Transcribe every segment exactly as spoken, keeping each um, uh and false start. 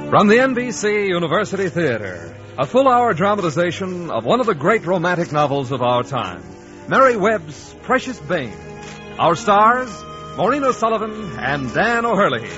From the N B C University Theater, a full-hour dramatization of one of the great romantic novels of our time, Mary Webb's Precious Bain. Our stars, Maureen O'Sullivan and Dan O'Herlihy.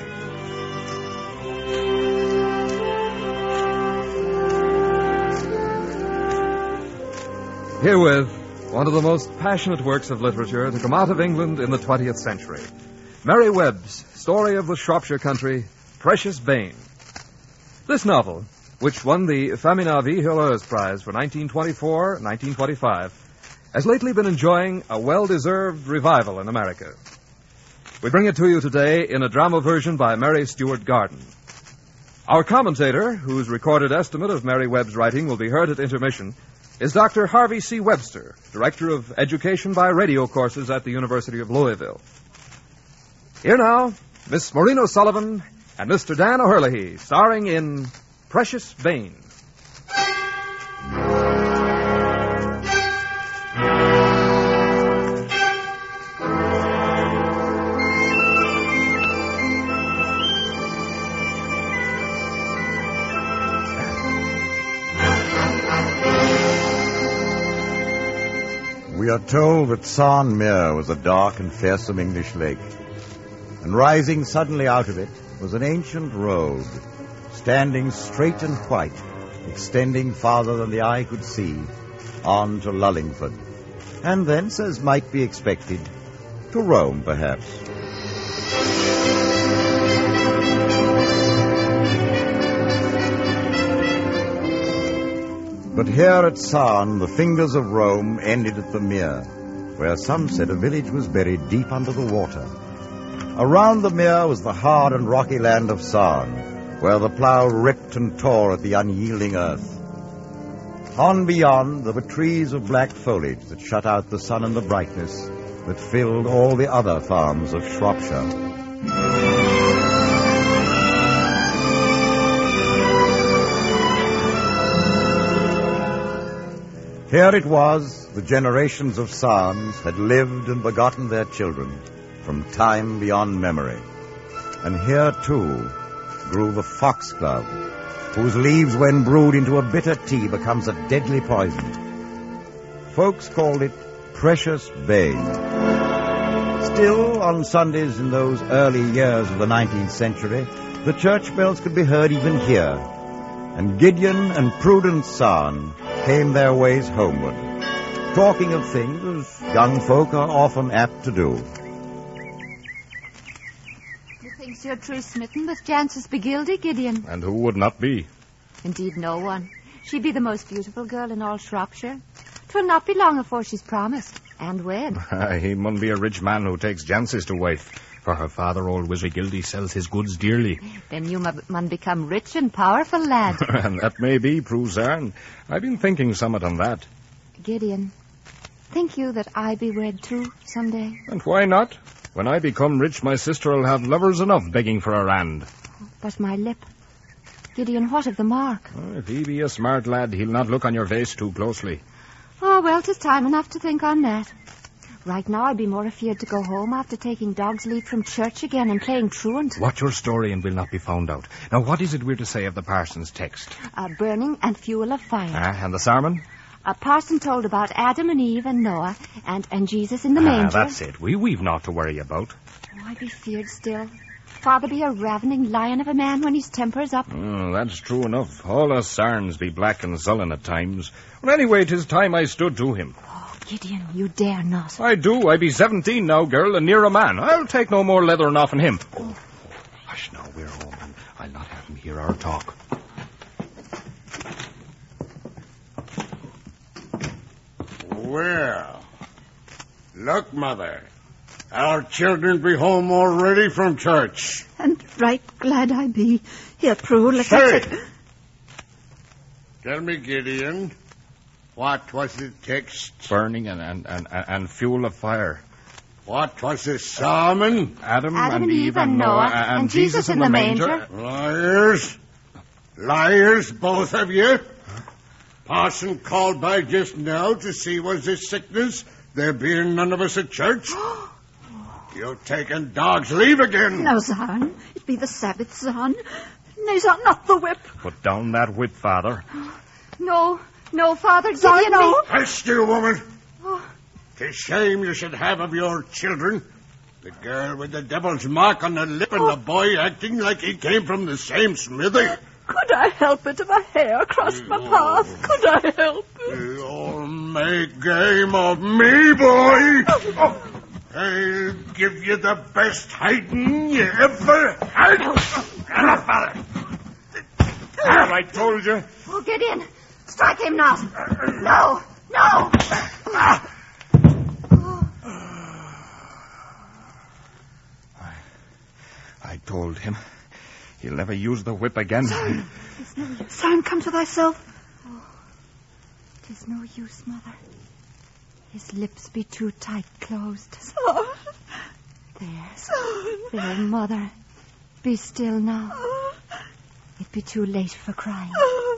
Herewith, one of the most passionate works of literature to come out of England in the twentieth century, Mary Webb's Story of the Shropshire Country, Precious Bain. This novel, which won the Femina V. Heureuse Prize for nineteen twenty-four and nineteen twenty-five, has lately been enjoying a well-deserved revival in America. We bring it to you today in a drama version by Mary Stuart Garden. Our commentator, whose recorded estimate of Mary Webb's writing will be heard at intermission, is Doctor Harvey C. Webster, Director of Education by Radio Courses at the University of Louisville. Here now, Miss Maureen O'Sullivan and Mister Dan O'Herlihy, starring in Precious Bain. We are told that Sarn Mere was a dark and fearsome English lake, and rising suddenly out of it was an ancient road, standing straight and white, extending farther than the eye could see, on to Lullingford, and thence, as might be expected, to Rome, perhaps. But here at Sarn, the fingers of Rome ended at the mere, where some said a village was buried deep under the water. Around the mere was the hard and rocky land of Sarn, where the plough ripped and tore at the unyielding earth. On beyond, there were trees of black foliage that shut out the sun and the brightness that filled all the other farms of Shropshire. Here it was, the generations of Sarns had lived and begotten their children from time beyond memory. And here, too, grew the foxglove, whose leaves, when brewed into a bitter tea, becomes a deadly poison. Folks called it Precious Bain. Still, on Sundays in those early years of the nineteenth century, the church bells could be heard even here, and Gideon and Prudence Sarn came their ways homeward, talking of things as young folk are often apt to do. Methinks you're true smitten with Jancis Begildy, Gideon. And who would not be? Indeed, no one. She be the most beautiful girl in all Shropshire. 'Twill not be long afore she's promised, and wed. He mun be a rich man who takes Jancis to wife. For her father, old Wizard Gildy, sells his goods dearly. Then you mun become rich and powerful, lad. And that may be, Prue Sarn. I've been thinking somewhat on that. Gideon, think you that I be wed too someday? And why not? When I become rich, my sister'll have lovers enough begging for her hand. But my lip. Gideon, what of the mark? Oh, if he be a smart lad, he'll not look on your face too closely. Oh, well, 'tis time enough to think on that. Right now, I'd be more afeard to go home after taking dog's leave from church again and playing truant. Watch your story and will not be found out. Now, what is it we're to say of the parson's text? Uh, burning and fuel of fire. Ah, and the sermon? A parson told about Adam and Eve and Noah and, and Jesus in the ah, manger. That's it. We, we've naught to worry about. Oh, I be feared still. Father be a ravening lion of a man when his temper's up. Oh, that's true enough. All us Sarns be black and sullen at times. Well, anyway, 'tis time I stood to him. Gideon, you dare not. I do. I be seventeen now, girl, and near a man. I'll take no more leathering off in him. Oh. Hush now, we're home, and I'll not have him hear our talk. Well, look, Mother. Our children be home already from church. And right glad I be. Here, Prue, let's... Say, tell me, Gideon, what was the text? Burning and, and, and, and fuel of fire. What was the sermon? Adam, Adam and Eve and Noah and, and, and Jesus, Jesus in the manger. manger. Liars. Liars, both of you. Parson called by just now to see was this sickness, there being none of us at church. You've taken dog's leave again. No, Zarn. It be the Sabbath, Zarn. Nays are not the whip. Put down that whip, Father. No, no, Father, Sorry, Gideon, no. me. Hush, you woman. Oh. 'Tis shame you should have of your children. The girl with the devil's mark on the lip and the boy acting like he came from the same smithy. Could I help it if a hair crossed my path? Could I help it? You'll make game of me, boy. Oh, I'll give you the best hiding you ever had. Get up, Father. Have I told you? Oh, Gideon, strike him not. No, no. I told him. He'll never use the whip again. Son, son, come to thyself. Oh, 'tis no use, Mother. His lips be too tight closed. Son. There. Son. There, Mother. Be still now. It be too late for crying.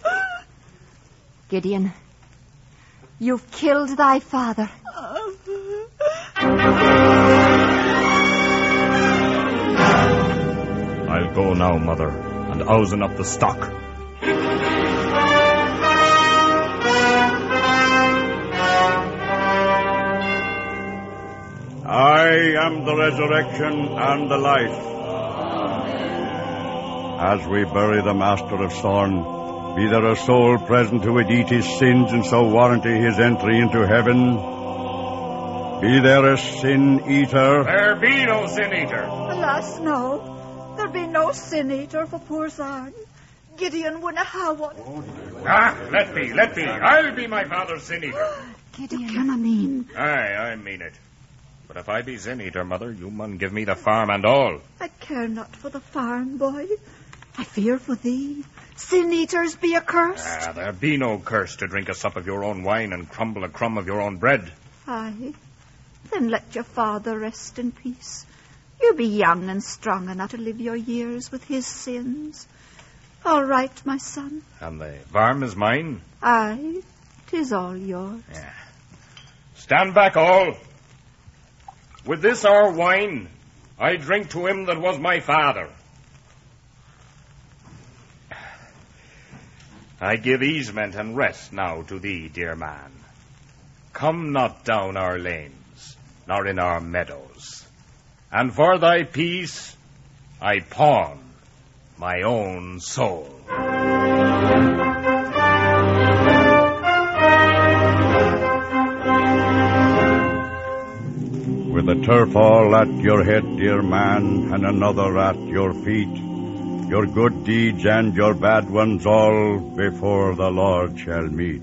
Gideon, you've killed thy father. I'll go now, Mother, and ousen up the stock. I am the resurrection and the life. As we bury the master of Sorn, be there a soul present who would eat his sins and so warranty his entry into heaven? Be there a sin-eater? There be no sin-eater. Alas, no. There be no sin-eater for poor Zarn. Gideon wouldn't have one. Ah, let be, let be. I'll be my father's sin-eater. Gideon. Can I mean? Aye, I mean it. But if I be sin-eater, Mother, you mun give me the farm and all. I care not for the farm, boy. I fear for thee. Sin-eaters be accursed. Ah, there be no curse to drink a sup of your own wine and crumble a crumb of your own bread. Aye. Then let your father rest in peace. You be young and strong enough to live your years with his sins. All right, my son. And the farm is mine? Aye, 'tis all yours. Yeah. Stand back, all. With this our wine, I drink to him that was my father. I give easement and rest now to thee, dear man. Come not down our lanes, nor in our meadows. And for thy peace, I pawn my own soul. With the turf all at your head, dear man, and another at your feet, your good deeds and your bad ones all before the Lord shall meet.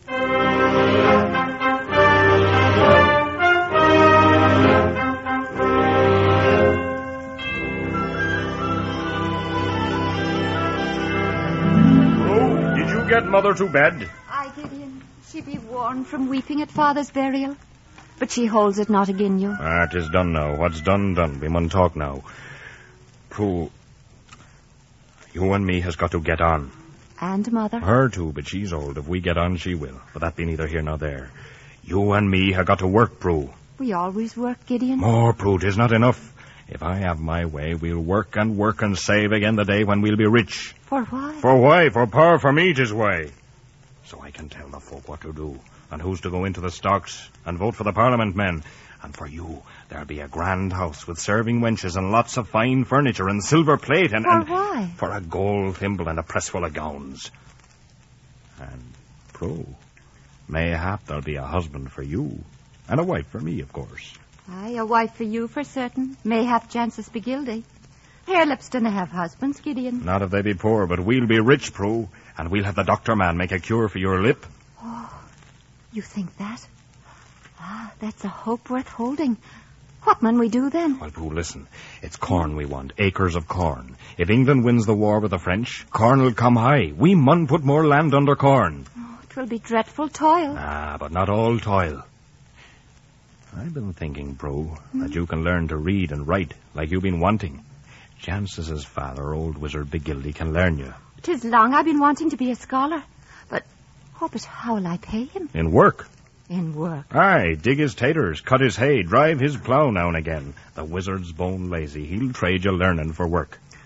Oh, did you get Mother to bed? Aye, Gideon. She be worn from weeping at father's burial. But she holds it not again you. Ah, 'tis done now. What's done, done. We mun talk now. Prue, you and me has got to get on. And Mother. Her too, but she's old. If we get on, she will. But that be neither here nor there. You and me have got to work, Prue. We always work, Gideon. More, Prue, 'tis not enough. If I have my way, we'll work and work and save again the day when we'll be rich. For why? For why? For power, for me, 'tis why. So I can tell the folk what to do, and who's to go into the stocks, and vote for the Parliament men. And for you, there'll be a grand house with serving wenches and lots of fine furniture and silver plate and... For and why? For a gold thimble and a press full of gowns. And, Prue, mayhap there'll be a husband for you, and a wife for me, of course. Aye, a wife for you for certain. Mayhap chances be guilty. Harelips dinna have husbands, Gideon. Not if they be poor, but we'll be rich, Prue, and we'll have the doctor man make a cure for your lip. Oh, you think that? Ah, that's a hope worth holding. What mun we do then? Well, Prue, listen. It's corn we want, acres of corn. If England wins the war with the French, corn'll come high. We mun put more land under corn. Oh, 'twill be dreadful toil. Ah, but not all toil. I've been thinking, Prue, hmm? that you can learn to read and write like you've been wanting. Chances his father, old wizard Begildy, can learn you. 'Tis long I've been wanting to be a scholar. But, oh, but how'll I pay him? In work. In work? Aye, dig his taters, cut his hay, drive his plough now and again. The wizard's bone lazy. He'll trade you learning for work.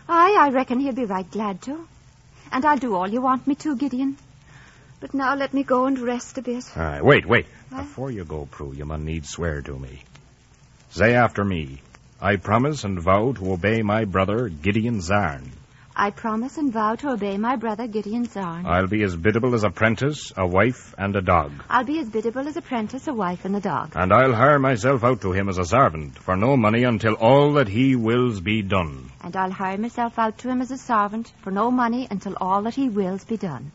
Aye, I reckon he'll be right glad to. And I'll do all you want me to, Gideon. But now let me go and rest a bit. All right, wait, wait. What? Before you go, Prue, you mun need swear to me. Say after me, I promise and vow to obey my brother Gideon Zarn. I promise and vow to obey my brother Gideon Zarn. I'll be as biddable as a prentice, a wife, and a dog. I'll be as biddable as a prentice, a wife, and a dog. And I'll hire myself out to him as a servant for no money until all that he wills be done. And I'll hire myself out to him as a servant for no money until all that he wills be done.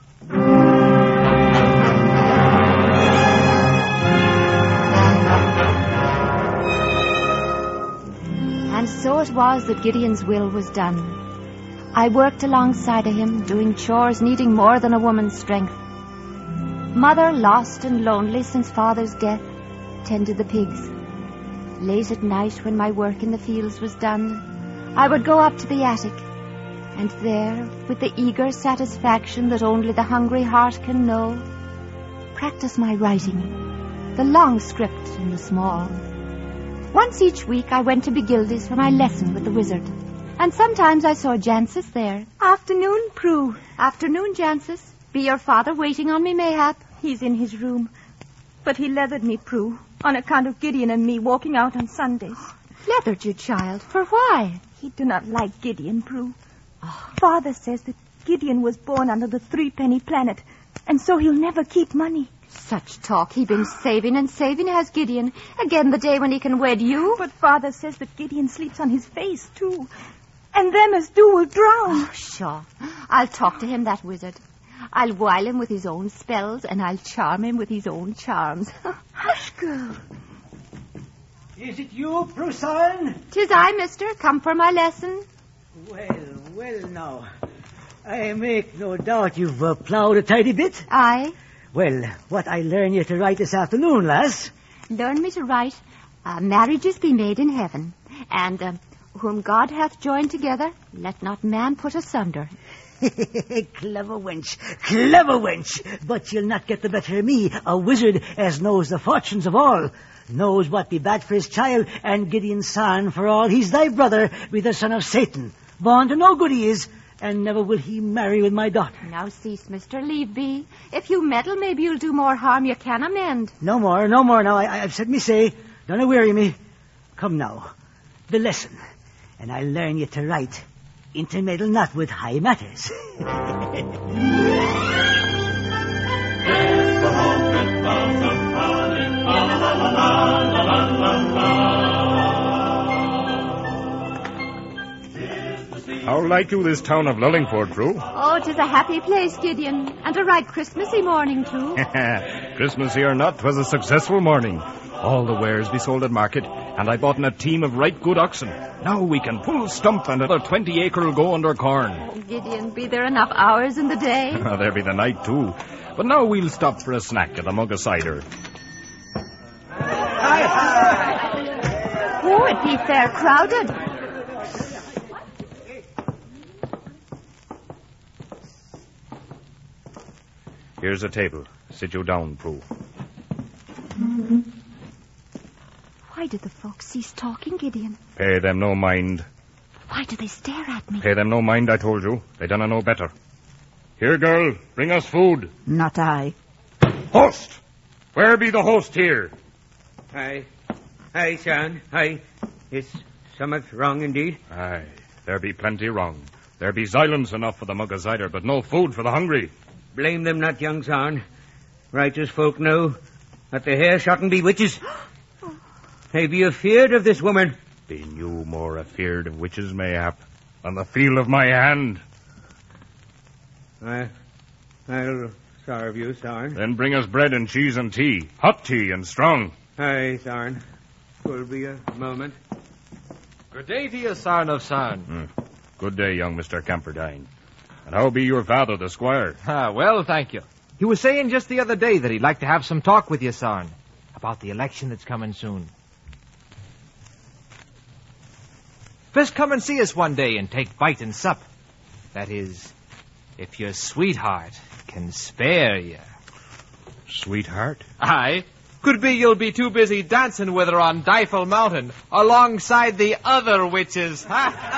And so it was that Gideon's will was done. I worked alongside of him, doing chores needing more than a woman's strength. Mother, lost and lonely since father's death, tended the pigs. Late at night, when my work in the fields was done, I would go up to the attic, and there, with the eager satisfaction that only the hungry heart can know, practice my writing, the long script and the small. Once each week I went to Begildy's for my lesson with the wizard. And sometimes I saw Jancis there. Afternoon, Prue. Afternoon, Jancis. Be your father waiting on me, mayhap? He's in his room. But he leathered me, Prue, on account of Gideon and me walking out on Sundays. Leathered you, child? For why? He do not like Gideon, Prue. Oh. Father says that Gideon was born under the three-penny planet, and so he'll never keep money. Such talk. He been saving and saving, has Gideon. Again the day when he can wed you. But Father says that Gideon sleeps on his face, too. And them as do will drown. Oh, sure. I'll talk to him, that wizard. I'll wile him with his own spells, and I'll charm him with his own charms. Hush, girl. Is it you, Prusan? 'Tis I, mister. Come for my lesson. Well, well, now. I make no doubt you've uh, ploughed a tidy bit. Aye. Well, what I learn you to write this afternoon, lass? Learn me to write, uh, marriages be made in heaven, and uh, whom God hath joined together, let not man put asunder. Clever wench, clever wench. But you'll not get the better of me, a wizard as knows the fortunes of all. Knows what be bad for his child, and Gideon San, for all he's thy brother, be the son of Satan. Born to no good he is, and never will he marry with my daughter. Now cease, mister, leave be. If you meddle, maybe you'll do more harm you can amend. No more, no more now. I, I've said me say. Don't weary me. Come now, the lesson. And I'll learn you to write. Intermeddle not with high matters. How like you this town of Lullingford, Prue? Oh, 'tis a happy place, Gideon, and a right Christmassy morning, too. Christmassy or not, 'twas a successful morning. All the wares be sold at market, and I bought in a team of right good oxen. Now we can full stump, and another twenty acre will go under corn. Oh, Gideon, be there enough hours in the day? There be the night, too. But now we'll stop for a snack at a mug of cider. Oh, it be fair crowded. Here's a table. Sit you down, Prue. Why did the folks cease talking, Gideon? Pay them no mind. Why do they stare at me? Pay them no mind, I told you. They done know better. Here, girl, bring us food. Not I. Host! Where be the host here? Aye. Aye, son. Aye. Is somewhat wrong indeed? Aye, there be plenty wrong. There be silence enough for the mug of cider, but no food for the hungry. Blame them not, young son. Righteous folk know that the hair shouldn't be witches. They be afeard of this woman. Be you more afeard of witches, mayhap, than the feel of my hand? I, I'll serve you, Sarn. Then bring us bread and cheese and tea. Hot tea and strong. Aye, Sarn. Will be a moment. Good day to you, Sarn of Sarn. Mm. Good day, young Mister Camperdown. And how be your father, the squire? Ah, well, thank you. He was saying just the other day that he'd like to have some talk with you, Sarn, about the election that's coming soon. Best come and see us one day and take bite and sup. That is, if your sweetheart can spare you. Sweetheart? Aye. Could be you'll be too busy dancing with her on Difel Mountain, alongside the other witches. Sir!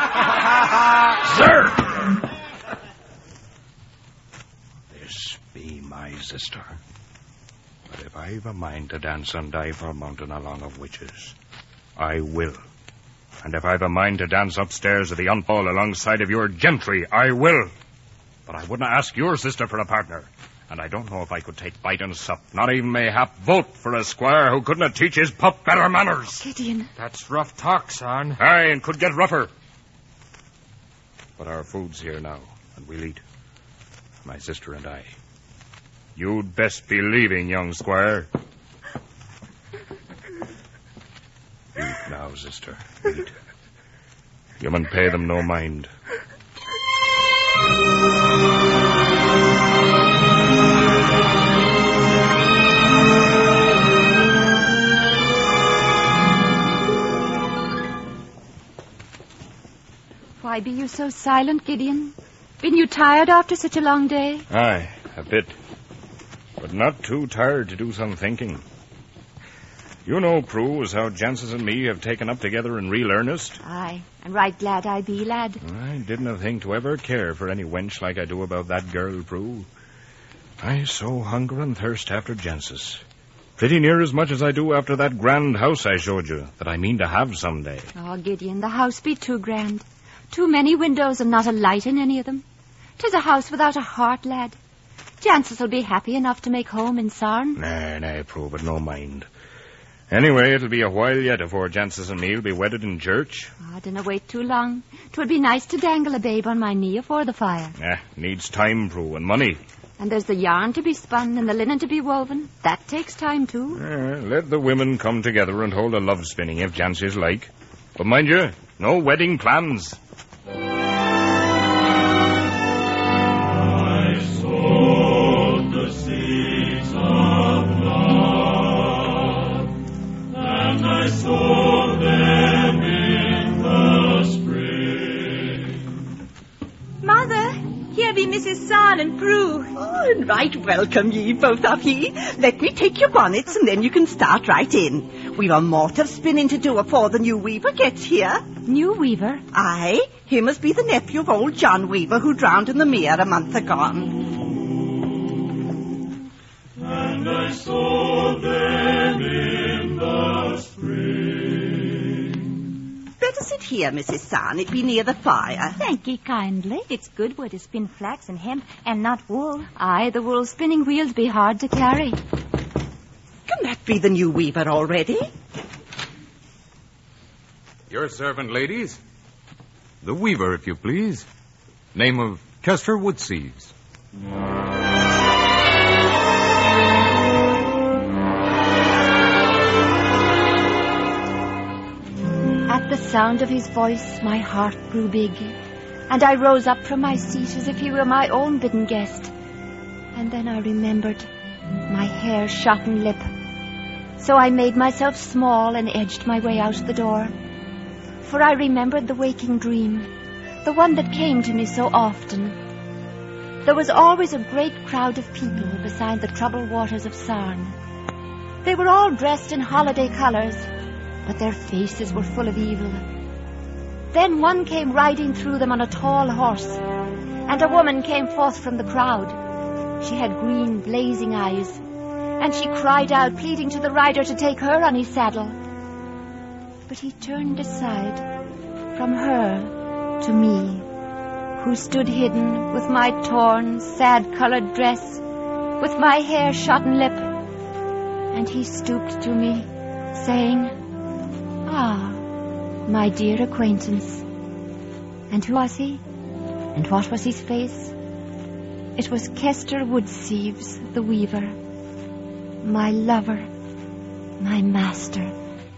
This be my sister. But if I've a mind to dance on Difel Mountain along of witches, I will. And if I've a mind to dance upstairs at the Unfall alongside of your gentry, I will. But I wouldn't ask your sister for a partner. And I don't know if I could take bite and sup, not even mayhap vote for a squire who couldn't teach his pup better manners. Gideon. That's rough talk, son. Aye, and could get rougher. But our food's here now, and we'll eat. My sister and I. You'd best be leaving, young squire. Eat now, sister. Eat. You mun pay them no mind. Why be you so silent, Gideon? Been you tired after such a long day? Aye, a bit. But not too tired to do some thinking. You know, Prue, as how Jancis and me have taken up together in real earnest. Aye, and right glad I be, lad. I didn't think to ever care for any wench like I do about that girl, Prue. I so hunger and thirst after Jancis. Pretty near as much as I do after that grand house I showed you, that I mean to have someday. Oh, Gideon, the house be too grand. Too many windows and not a light in any of them. 'Tis a house without a heart, lad. Jancis will be happy enough to make home in Sarn. Nay, nay, Prue, but no mind. Anyway, it'll be a while yet afore Jancis and me'll be wedded in church. Oh, dinna wait too long. 'Twould be nice to dangle a babe on my knee afore the fire. Eh, needs time, Prue, and money. And there's the yarn to be spun and the linen to be woven. That takes time, too. Eh, let the women come together and hold a love spinning if Jancis like. But mind you, no wedding plans. Missus Sarn and Prue. Oh, and right welcome ye, both of ye. Let me take your bonnets, and then you can start right in. We've a mort of spinning to do afore the new weaver gets here. New weaver? Aye, he must be the nephew of old John Weaver, who drowned in the mere a month agone. And I saw them in the spring. Better sit here, Missus Sarn. It be near the fire. Thank ye kindly. It's good wood to spin flax and hemp and not wool. Aye, the wool spinning wheels be hard to carry. Can that be the new weaver already? Your servant, ladies. The weaver, if you please. Name of Chester Woodsieves. At the sound of his voice, my heart grew big, and I rose up from my seat as if he were my own bidden guest. And then I remembered my hair-shotten lip. So I made myself small and edged my way out the door. For I remembered the waking dream, the one that came to me so often. There was always a great crowd of people beside the troubled waters of Sarn. They were all dressed in holiday colors, but their faces were full of evil. Then one came riding through them on a tall horse, and a woman came forth from the crowd. She had green, blazing eyes, and she cried out, pleading to the rider to take her on his saddle. But he turned aside from her to me, who stood hidden with my torn, sad-colored dress, with my hair-shotten lip. And he stooped to me, saying, "Ah, my dear acquaintance." And who was he? And what was his face? It was Chester Woodsieves, the weaver, my lover, my master.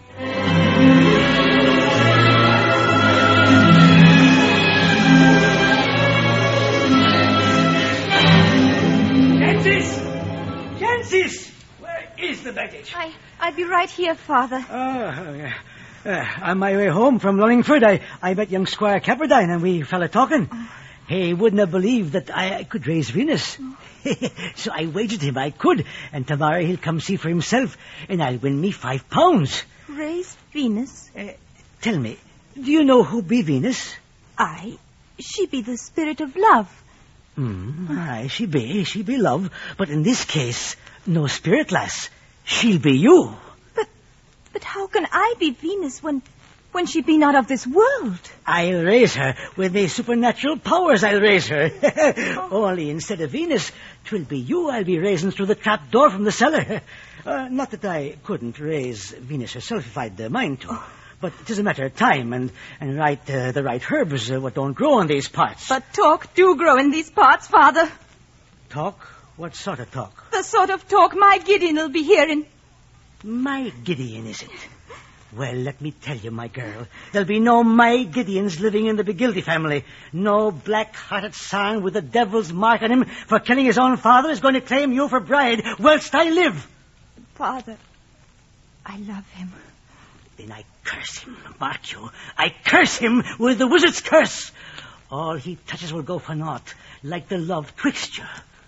Jancis! Jancis! Where is the baggage? I, I'll be right here, Father. Oh, yeah. Uh, on my way home from Lullingford, I, I met young Squire Pepperdine, and we fell a talking. He wouldn't have believed that I, I could raise Venus. Oh. So I wagered him I could, and tomorrow he'll come see for himself, and I'll win me five pounds. Raise Venus? Uh, tell me, do you know who be Venus? Aye, she be the spirit of love. Mm, aye, she be, she be love, but in this case, no spirit, lass. She'll be you. But, but how can I be Venus when... when she be not of this world? I'll raise her. With me supernatural powers, I'll raise her. Oh. Only instead of Venus, 'twill be you I'll be raising through the trap door from the cellar. Uh, not that I couldn't raise Venus herself if I'd uh, mind to. Oh. But it is a matter of time and, and right, uh, the right herbs uh, what don't grow in these parts. But talk do grow in these parts, Father. Talk? What sort of talk? The sort of talk my Gideon'll be hearing. My Gideon, is it? Well, let me tell you, my girl, there'll be no my Gideons living in the McGilty family. No black-hearted son with the devil's mark on him for killing his own father is going to claim you for bride whilst I live. Father, I love him. Then I curse him, mark you. I curse him with the wizard's curse. All he touches will go for naught, like the love twixt you.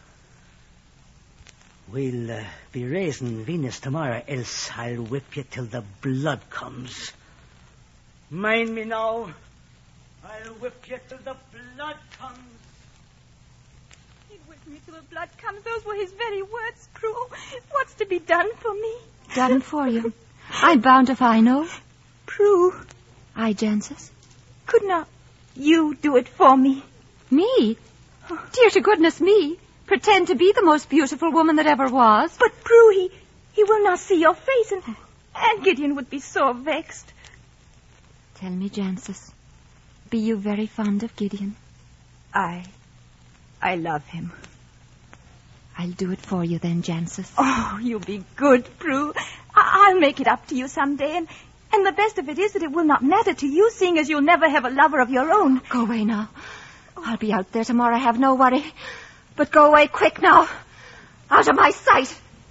We'll uh, be raising Venus tomorrow, else I'll whip you till the blood comes. Mind me now. I'll whip you till the blood comes. He'd whip me till the blood comes. Those were his very words, Prue. What's to be done for me? Done for you. I'm bound if I know. Prue. Aye, Jancis. Could not you do it for me? Me? Oh. Dear to goodness me. Pretend to be the most beautiful woman that ever was. But, Prue, he, he will not see your face, and, and Gideon would be so vexed. Tell me, Jancis, be you very fond of Gideon? I, I love him. I'll do it for you then, Jancis. Oh, you be good, Prue. I- I'll make it up to you someday, and, and the best of it is that it will not matter to you, seeing as you'll never have a lover of your own. Go away now. I'll be out there tomorrow, have no worry. But go away quick now. Out of my sight.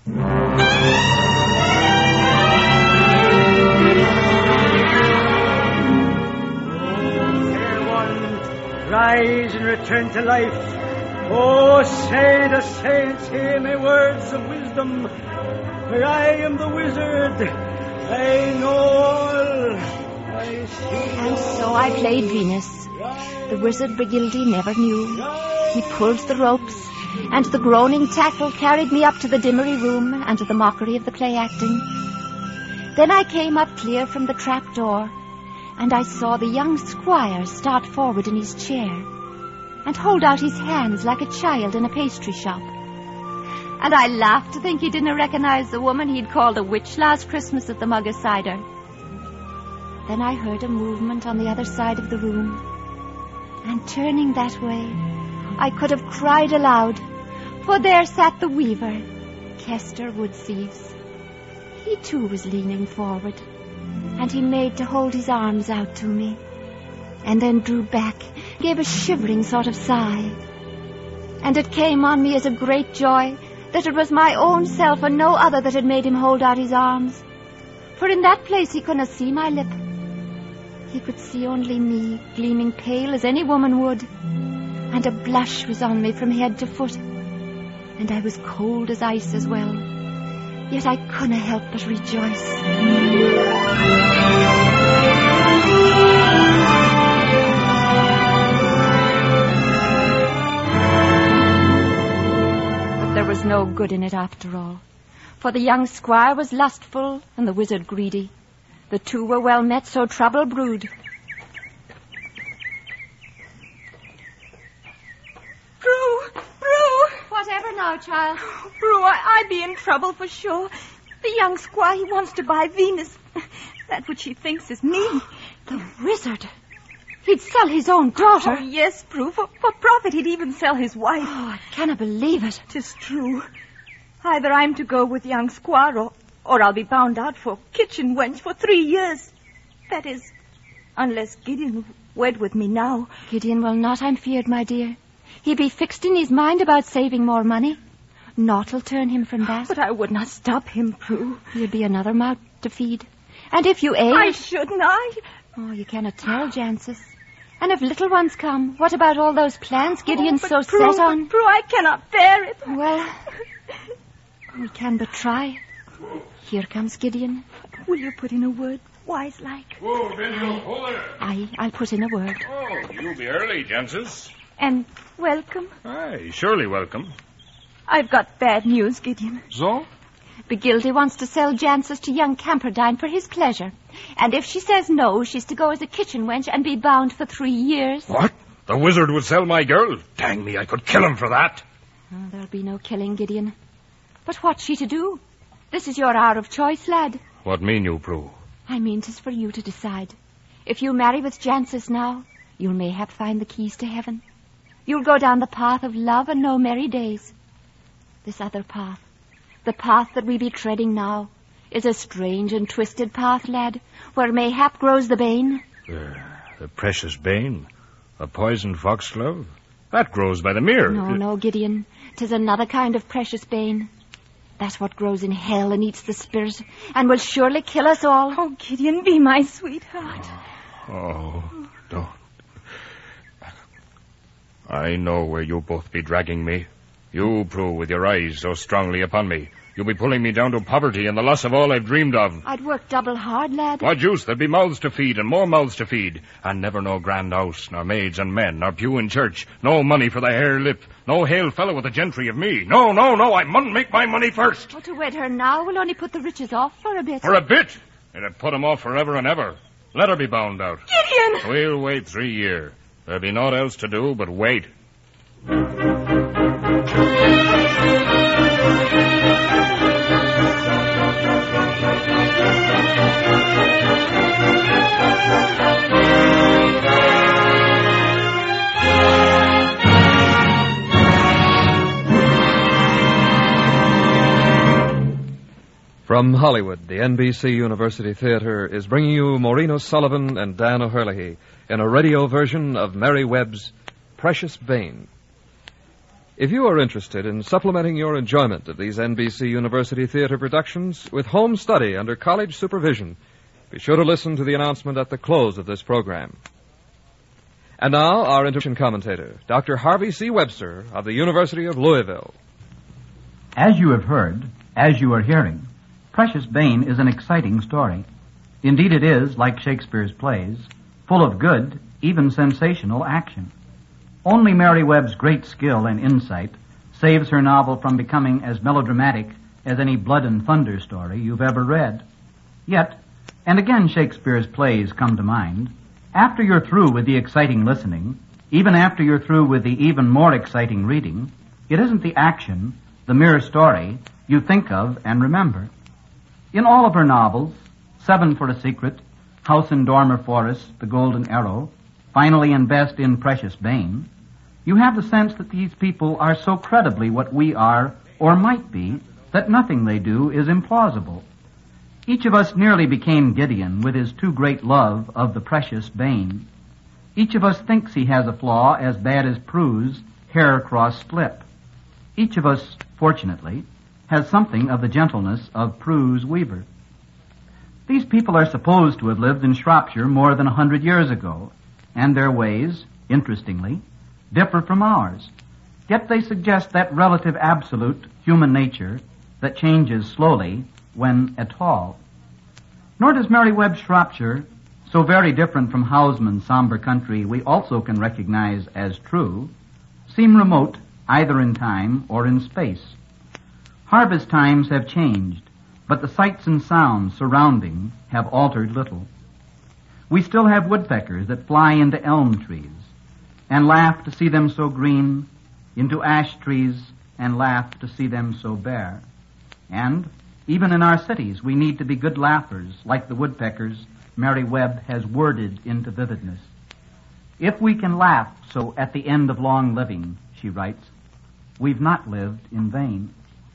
Fair one, rise and return to life. Oh, say the saints hear my words of wisdom. For I am the wizard. I know all. I see. And so I played Venus. The wizard Brigilde never knew. He pulled the ropes, and the groaning tackle carried me up to the dimmery room and to the mockery of the play acting. Then I came up clear from the trap door, and I saw the young squire start forward in his chair and hold out his hands like a child in a pastry shop. And I laughed to think he didn't recognize the woman he'd called a witch last Christmas at the Mug of Cider. Then I heard a movement on the other side of the room, and turning that way, I could have cried aloud, for there sat the weaver, Kester Woodsieves. He too was leaning forward, and he made to hold his arms out to me, and then drew back, gave a shivering sort of sigh. And it came on me as a great joy that it was my own self and no other that had made him hold out his arms. For in that place he couldn't see my lip. He could see only me, gleaming pale as any woman would. And a blush was on me from head to foot. And I was cold as ice as well. Yet I couldn't help but rejoice. But there was no good in it after all. For the young squire was lustful and the wizard greedy. The two were well met, so trouble brewed. Prue! Prue! Whatever now, child? Oh, Prue, I, I be in trouble for sure. The young squire, he wants to buy Venus. That which he thinks is me. The wizard? He'd sell his own daughter? Oh, yes, Prue. For, for profit, he'd even sell his wife. Oh, I cannot believe it. 'Tis true. Either I'm to go with young squire, or, or I'll be bound out for kitchen wench for three years. That is, unless Gideon will wed with me now. Gideon will not, I'm feared, my dear. He be fixed in his mind about saving more money. Naught'll turn him from that. But I would not stop him, Prue. You'd be another mouth to feed. And if you aid... I shouldn't, I... Oh, you cannot tell, Jancis. And if little ones come, what about all those plans Gideon's oh, so Prue, set on? Prue, I cannot bear it. Well, we can but try. Here comes Gideon. Will you put in a word, wise like? Oh, Benjo, hold there. Aye, I'll put in a word. Oh, you'll be early, Jancis. And welcome. Aye, surely welcome. I've got bad news, Gideon. So? Begildy wants to sell Jancis to young Camperdown for his pleasure. And if she says no, she's to go as a kitchen wench and be bound for three years. What? The wizard would sell my girl? Dang me, I could kill him for that. Oh, there'll be no killing, Gideon. But what's she to do? This is your hour of choice, lad. What mean you, Prue? I mean 'tis for you to decide. If you marry with Jancis now, you'll mayhap find the keys to heaven. You'll go down the path of love and know merry days. This other path, the path that we be treading now, is a strange and twisted path, lad, where mayhap grows the bane. Uh, the precious bane? A poisoned foxglove? That grows by the mere. No, no, Gideon. 'Tis another kind of precious bane. That's what grows in hell and eats the spirit, and will surely kill us all. Oh, Gideon, be my sweetheart. Oh, don't. I know where you'll both be dragging me. You, Prue, with your eyes so strongly upon me. You'll be pulling me down to poverty and the loss of all I've dreamed of. I'd work double hard, lad. What use? There'd be mouths to feed and more mouths to feed. And never no grand house, nor maids and men, nor pew in church. No money for the hare lip. No hail fellow with the gentry of me. No, no, no, I mustn't make my money first. Oh, to wed her now will only put the riches off for a bit. For a bit? It'd put 'em off forever and ever. Let her be bound out. Gideon! We'll wait three year. There'll be naught else to do but wait. From Hollywood, the N B C University Theater is bringing you Maureen O'Sullivan and Dan O'Herlihy in a radio version of Mary Webb's Precious Bane. If you are interested in supplementing your enjoyment of these N B C University Theater productions with home study under college supervision, be sure to listen to the announcement at the close of this program. And now, our introduction commentator, Doctor Harvey C. Webster of the University of Louisville. As you have heard, as you are hearing, Precious Bane is an exciting story. Indeed it is, like Shakespeare's plays, full of good, even sensational action. Only Mary Webb's great skill and insight saves her novel from becoming as melodramatic as any blood and thunder story you've ever read. Yet, and again Shakespeare's plays come to mind, after you're through with the exciting listening, even after you're through with the even more exciting reading, it isn't the action, the mere story, you think of and remember. In all of her novels, Seven for a Secret, House in Dormer Forest, The Golden Arrow, finally and best in Precious Bane, you have the sense that these people are so credibly what we are, or might be, that nothing they do is implausible. Each of us nearly became Gideon with his too great love of the precious Bane. Each of us thinks he has a flaw as bad as Prue's hair-crossed slip. Each of us, fortunately, has something of the gentleness of Prue's Weaver. These people are supposed to have lived in Shropshire more than a hundred years ago, and their ways, interestingly, differ from ours. Yet they suggest that relative absolute human nature that changes slowly, when at all. Nor does Mary Webb's Shropshire, so very different from Houseman's somber country we also can recognize as true, seem remote either in time or in space. Harvest times have changed, but the sights and sounds surrounding have altered little. We still have woodpeckers that fly into elm trees and laugh to see them so green, into ash trees and laugh to see them so bare. And even in our cities, we need to be good laughers, like the woodpeckers Mary Webb has worded into vividness. If we can laugh so at the end of long living, she writes, we've not lived in vain.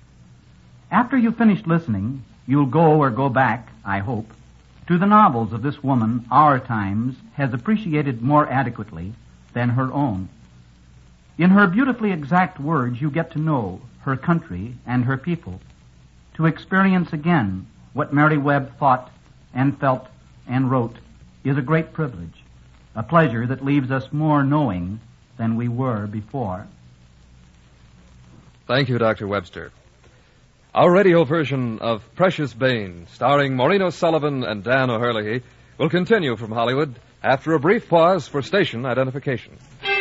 After you've finished listening, you'll go or go back, I hope, to the novels of this woman our times has appreciated more adequately than her own. In her beautifully exact words, you get to know her country and her people, to experience again what Mary Webb thought and felt and wrote is a great privilege. a pleasure that leaves us more knowing than we were before. Thank you, Doctor Webster. Our radio version of Precious Bane, starring Maureen O'Sullivan and Dan O'Herlihy, will continue from Hollywood after a brief pause for station identification.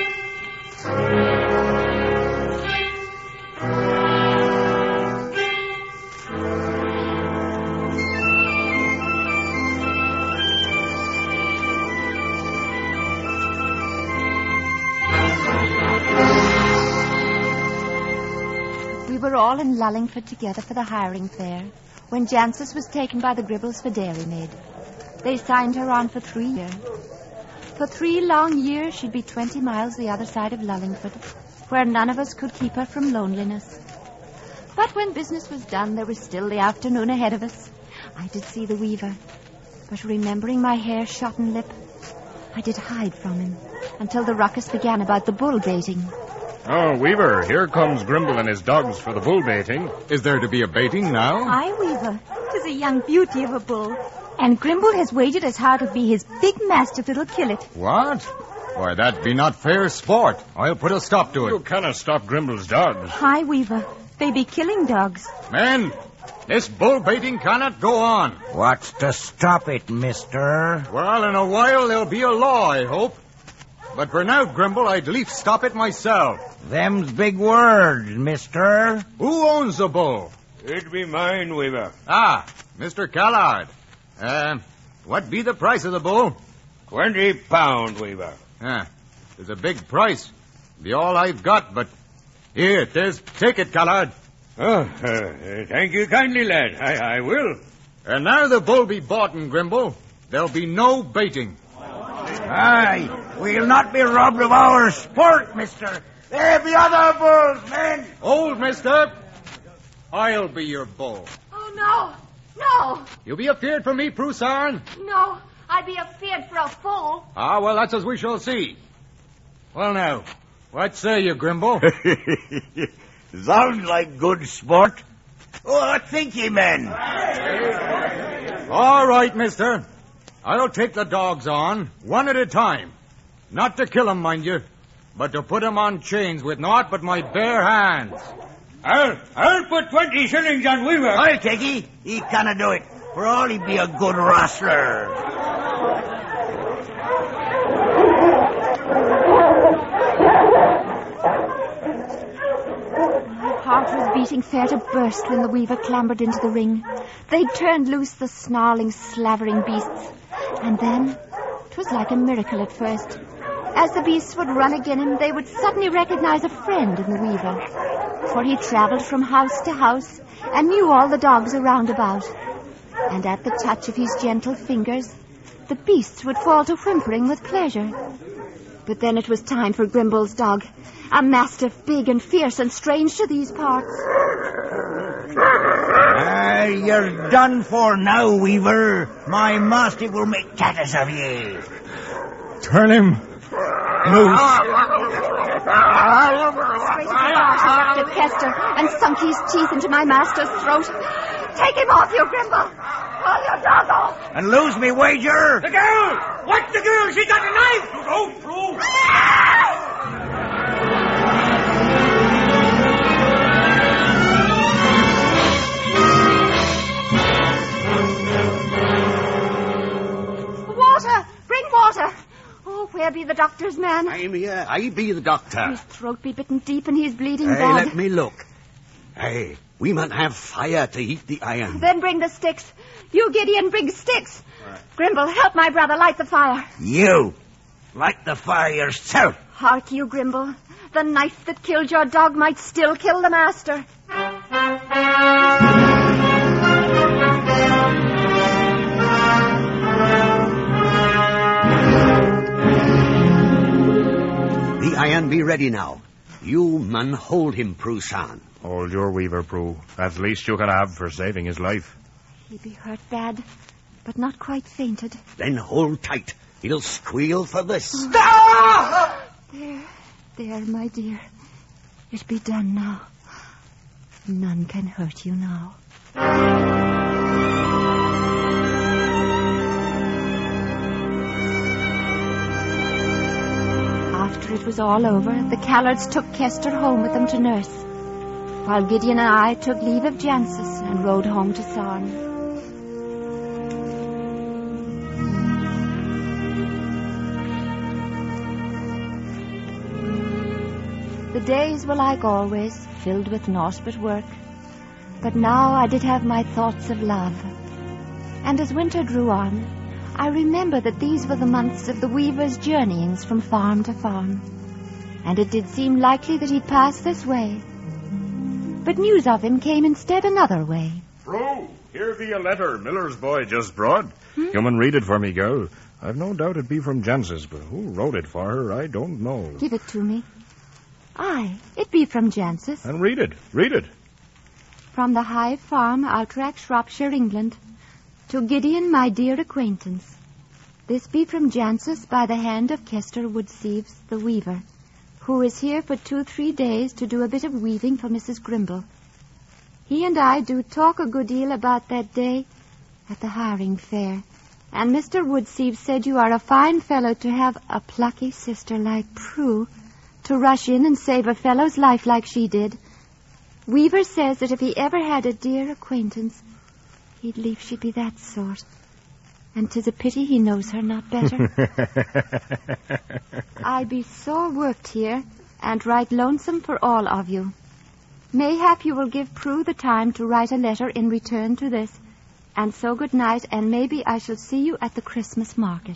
We were all in Lullingford together for the hiring fair when Jancis was taken by the Gribbles for dairymaid. They signed her on for three years. For three long years, she'd be twenty miles the other side of Lullingford, where none of us could keep her from loneliness. But when business was done, there was still the afternoon ahead of us. I did see the weaver, but remembering my hair-shotten lip, I did hide from him until the ruckus began about the bull baiting. Oh, Weaver, here comes Grimble and his dogs for the bull baiting. Is there to be a baiting now? Aye, Weaver. 'Tis a young beauty of a bull. And Grimble has waited as hard to be his big mastiff that'll kill it. What? Why, that be not fair sport. I'll put a stop to it. You cannot stop Grimble's dogs. Aye, Weaver. They be killing dogs. Men, this bull baiting cannot go on. What's to stop it, mister? Well, in a while there'll be a law, I hope. But for now, Grimble, I'd leaf stop it myself. Them's big words, mister. Who owns the bull? It be mine, Weaver. Ah, Mister Callard. Uh, what be the price of the bull? Twenty pound, Weaver. Ah, it's a big price. Be all I've got, but here it is. Take it, Callard. Oh, uh, thank you kindly, lad. I, I will. And now the bull be bought in Grimble, there'll be no baiting. Aye, we'll not be robbed of our sport, mister. There be other bulls, men. Old mister, I'll be your bull. Oh, no. No. You be afeard for me, Prussarn? No. I'd be afeard for a fool. Ah, well, that's as we shall see. Well, now, what say you, Grimble? Sounds like good sport. What think ye, men? All right, mister. I'll take the dogs on, one at a time. Not to kill 'em, mind you, but to put 'em on chains with naught but my bare hands. I'll, I'll put twenty shillings on Weaver. I'll take ye. He canna do it, for all he be a good rustler. My heart was beating fair to burst when the weaver clambered into the ring. They turned loose the snarling, slavering beasts. And then, 'twas like a miracle at first. As the beasts would run again him, they would suddenly recognize a friend in the weaver. For he traveled from house to house and knew all the dogs around about. And at the touch of his gentle fingers, the beasts would fall to whimpering with pleasure. But then it was time for Grimble's dog, a mastiff big and fierce and strange to these parts. Ah, you're done for now, Weaver. My master will make tatters of ye. Turn him loose. Straight at the heart he knocked at Kester and sunk his teeth into my master's throat. Take him off, you Grimble! Call your dog off! And lose me wager! The girl! Watch the girl! She got a knife! Look out, through! Water! Bring water! Oh, where be the doctor's man? I'm here. I be the doctor. His throat be bitten deep and he's bleeding Hey, bad. let me look. Hey, we must have fire to heat the iron. Then bring the sticks. You, Gideon, bring sticks. Right. Grimble, help my brother light the fire. You! Light the fire yourself. Hark you, Grimble. The knife that killed your dog might still kill the master. The iron be ready now. You man hold him, Prusan. Hold your Weaver, Prue. That's the least you can have for saving his life. He be hurt bad, but not quite fainted. Then hold tight. He'll squeal for this. Stop! There, there, my dear. It be done now. None can hurt you now. after it was all over, the Callards took Kester home with them to nurse, while Gideon and I took leave of Jancis and rode home to Sarn. The days were like always, filled with naught but work. But now I did have my thoughts of love. And as winter drew on, I remember that these were the months of the weaver's journeyings from farm to farm. And it did seem likely that he'd pass this way. But news of him came instead another way. Fro, here be a letter Miller's boy just brought. Hmm? Come and read it for me, girl. I've no doubt it be from Jancis, but who wrote it for her, I don't know. Give it to me. Aye, it be from Jancis. And read it, read it. From the High Farm, Outrack, Shropshire, England, to Gideon, my dear acquaintance. This be from Jancis by the hand of Kester Woodsieves, the weaver, who is here for two, three days to do a bit of weaving for Missus Grimble. He and I do talk a good deal about that day at the hiring fair, and Mister Woodsieves said you are a fine fellow to have a plucky sister like Prue to rush in and save a fellow's life like she did. Weaver says that if he ever had a dear acquaintance, he'd leave she be that sort. And 'tis a pity he knows her not better. I be sore worked here, and right lonesome for all of you. Mayhap you will give Prue the time to write a letter in return to this. And so good night, and maybe I shall see you at the Christmas market.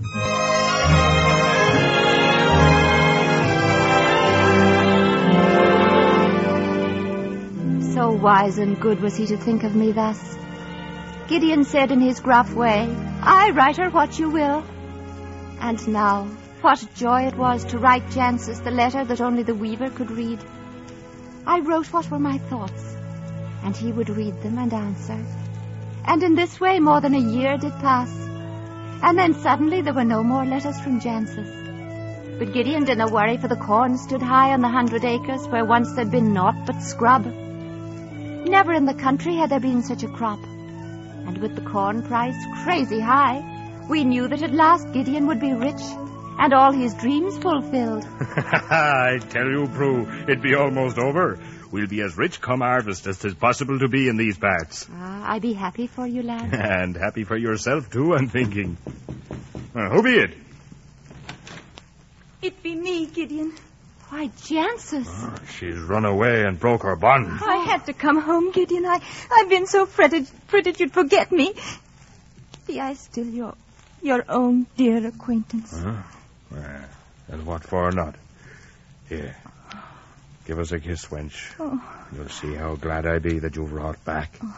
So wise and good was he to think of me thus. Gideon said in his gruff way, "Aye, write her what you will." And now, what joy it was to write Jancis the letter that only the weaver could read. I wrote what were my thoughts, and he would read them and answer. And in this way more than a year did pass. And then suddenly there were no more letters from Jancis. But Gideon didn't worry, for the corn stood high on the hundred acres where once there'd been naught but scrub. Never in the country had there been such a crop. And with the corn price crazy high, we knew that at last Gideon would be rich and all his dreams fulfilled. I tell you, Prue, it be almost over. We'll be as rich come harvest as 'tis possible to be in these parts. Ah, I be happy for you, lad. And happy for yourself, too, I'm thinking. Uh, who be it? It be me, Gideon. Why, Jancis. Oh, she's run away and broke her bond. I had to come home, Gideon. I, I've been so fretted, fretted you'd forget me. Be I still your your own dear acquaintance? Uh-huh. Well, and what for not? Here, give us a kiss, wench. Oh. You'll see how glad I be that you've wrought back. Oh.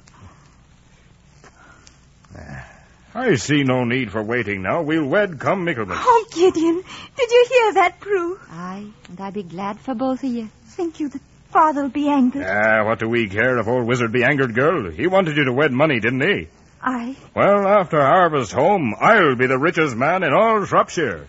Uh, I see no need for waiting now. We'll wed come Michaelmas. Oh, Gideon, did you hear that, Prue? Aye, and I be glad for both of you. Think you that father'll be angered? Ah, what do we care if old Wizard be angered, girl? He wanted you to wed money, didn't he? Aye. Well, after harvest home, I'll be the richest man in all Shropshire.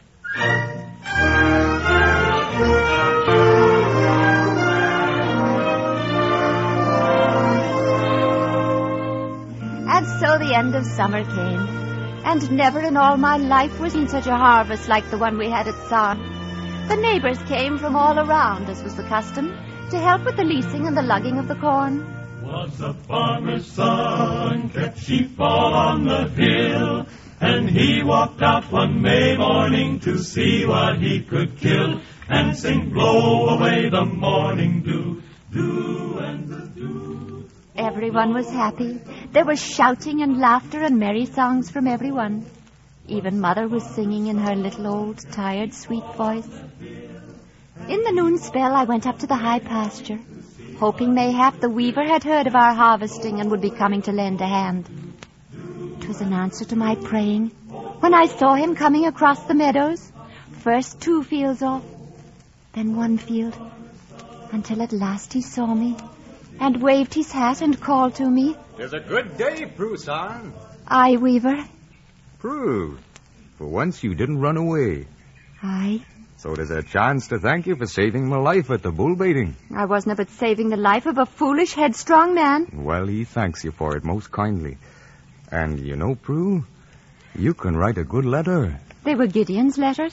And so the end of summer came, and never in all my life was seen such a harvest like the one we had at Sarn. The neighbors came from all around, as was the custom, to help with the leasing and the lugging of the corn. Was a farmer's son, kept sheep all on the hill, and he walked out one May morning to see what he could kill, and sing, blow away the morning dew, dew and the dew. Everyone was happy. There was shouting and laughter and merry songs from everyone. Even Mother was singing in her little old, tired, sweet voice. In the noon spell, I went up to the high pasture, hoping mayhap the weaver had heard of our harvesting and would be coming to lend a hand. 'Twas an answer to my praying when I saw him coming across the meadows, first two fields off, then one field, until at last he saw me and waved his hat and called to me. "'Tis a good day, Prue, son." Aye, weaver. Prue, for once you didn't run away. Aye. So there's a chance to thank you for saving my life at the bull baiting. I wasn't but saving the life of a foolish, headstrong man. Well, he thanks you for it most kindly. And you know, Prue, you can write a good letter. They were Gideon's letters.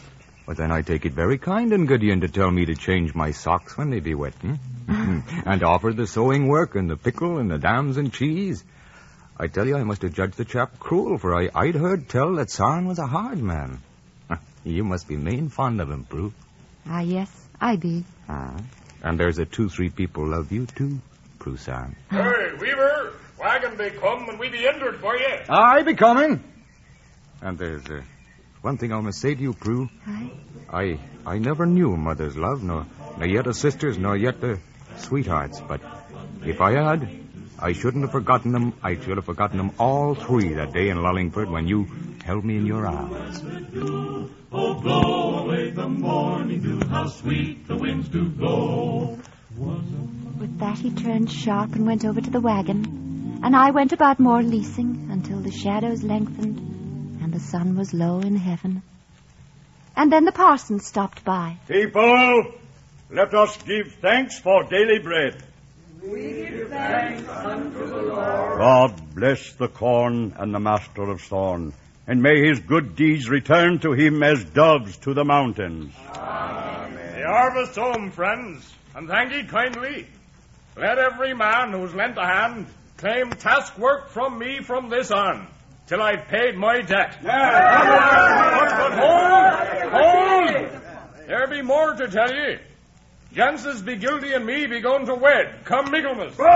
But then I take it very kind in Gideon to tell me to change my socks when they be wet, hmm? And offer the sewing work and the pickle and the dams and cheese. I tell you, I must have judged the chap cruel, for I, I'd heard tell that Sarn was a hard man. You must be main fond of him, Prue. Ah, yes, I be. Ah. And there's a two, three people love you, too, Prue Sarn. Hey, Weaver, wagon be come and we be injured for you. I be coming. And there's uh, one thing I must say to you, Prue. Aye. I I never knew mother's love, nor, nor yet a sister's, nor yet the sweethearts. But if I had, I shouldn't have forgotten them. I should have forgotten them all three that day in Lullingford when you held me in your arms. Oh, blow away the morning dew, how sweet the winds do blow. With that he turned sharp and went over to the wagon, and I went about more leasing until the shadows lengthened and the sun was low in heaven. And then the parson stopped by. People, let us give thanks for daily bread. We give thanks unto the Lord. God bless the corn and the master of Sorn, and may his good deeds return to him as doves to the mountains. Amen. The harvest home, friends, and thank ye kindly. Let every man who's lent a hand claim task work from me from this on, till I've paid my debt. But, but hold, hold! There be more to tell ye. Jancis be guilty and me be going to wed, come Michaelmas. And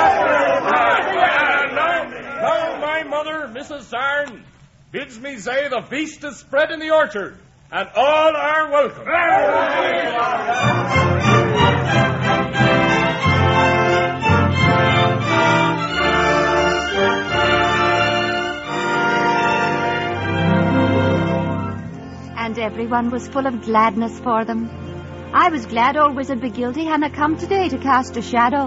now, now my mother, Missus Sarn, bids me say the feast is spread in the orchard, and all are welcome. And everyone was full of gladness for them. I was glad old Wizard Begilty hadn't come today to cast a shadow.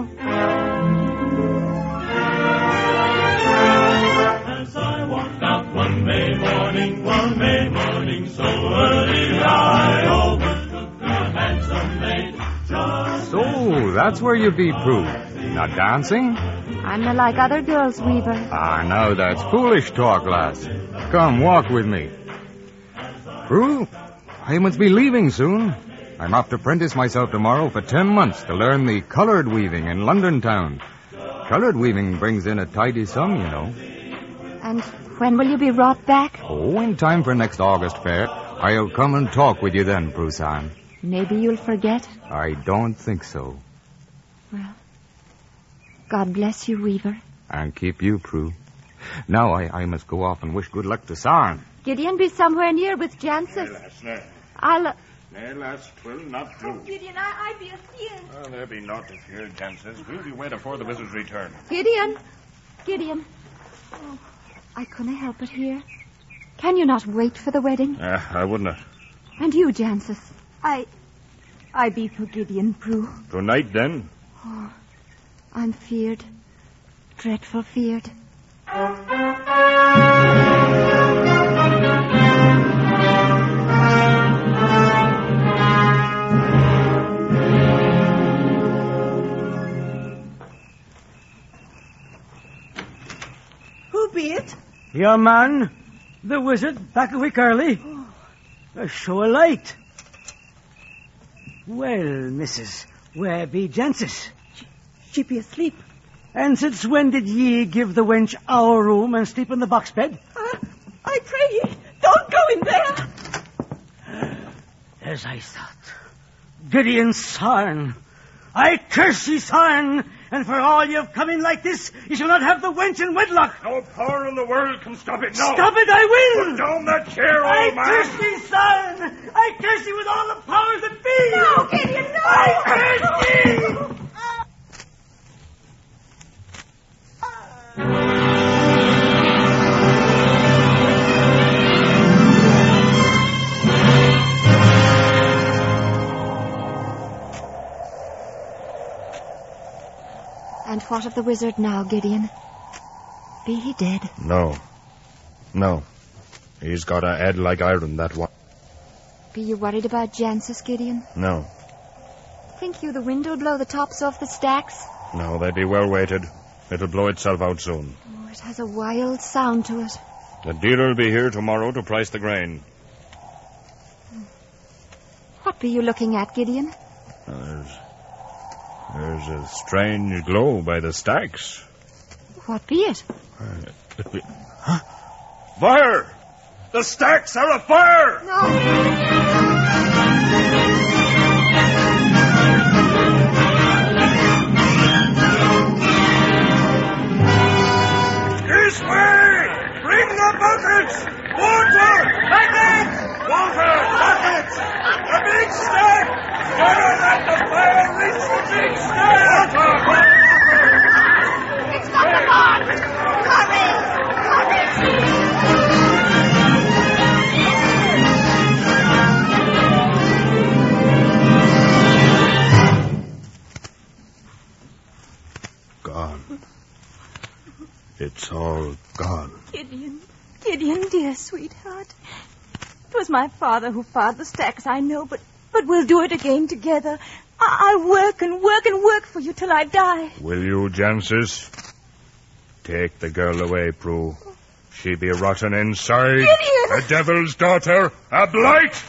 As I walked out one May morning, one May morning, so early I overtook a handsome maid. Just So, that's where you be, Prue. Not dancing? I'm not like other girls, Weaver. Ah, now that's foolish talk, lass. Come, walk with me. Prue, I must be leaving soon. I'm off to apprentice myself tomorrow for ten months to learn the coloured weaving in London town. Coloured weaving brings in a tidy sum, you know. And when will you be brought back? Oh, in time for next August fair. I'll come and talk with you then, Prue Sarn. Maybe you'll forget. I don't think so. Well, God bless you, Weaver. And keep you, Prue. Now I, I must go off and wish good luck to Sarn. Gideon be somewhere near with Jancis. I'll... Uh... Nay, lass, twill not do. Oh, Gideon, I, I be afeard. Oh, there be naught to fear, Jancis. We'll be waiting for the wizard's return. Gideon! Gideon! Oh, I couldn't help it here. Can you not wait for the wedding? Uh, I wouldn't. And you, Jancis? I... I be for Gideon, Prue. Tonight, then? Oh, I'm feared. Dreadful feared. Who be it? Your man, the wizard, back a week early. A show of light. Well, missus, where be Jancis? She, she be asleep. And since when did ye give the wench our room and sleep in the box bed? Uh, I pray ye, don't go in there. As I thought. Gideon Sarn. I curse ye, Sarn, and for all you've come in like this, you shall not have the wench in wedlock. No power in the world can stop it, no. Stop it, I will. Put down that chair, I old man. curse ye, Sarn. I curse ye with all the powers that be. No, Gideon, no. I curse ye. And what of the wizard now, Gideon? Be he dead? No. No. He's got a head like iron, that one. Be you worried about Jancis, Gideon? No. Think you the wind will blow the tops off the stacks? No, they be well weighted. It'll blow itself out soon. Oh, it has a wild sound to it. The dealer will be here tomorrow to price the grain. What be you looking at, Gideon? There's, there's a strange glow by the stacks. What be it? Huh? Fire! The stacks are afire! No! This way! Bring the buckets! Water! Buckets! Water! Buckets! The big stack! Better let the fire reach the big stack! Water! It's got the box! Hurry! Gone. It's all gone. Gideon, Gideon, dear sweetheart. It was my father who fired the stacks, I know, but, but we'll do it again together. I- I'll work and work and work for you till I die. Will you, Jancis? Take the girl away, Prue. She be rotten inside. Gideon! A devil's daughter, a blight!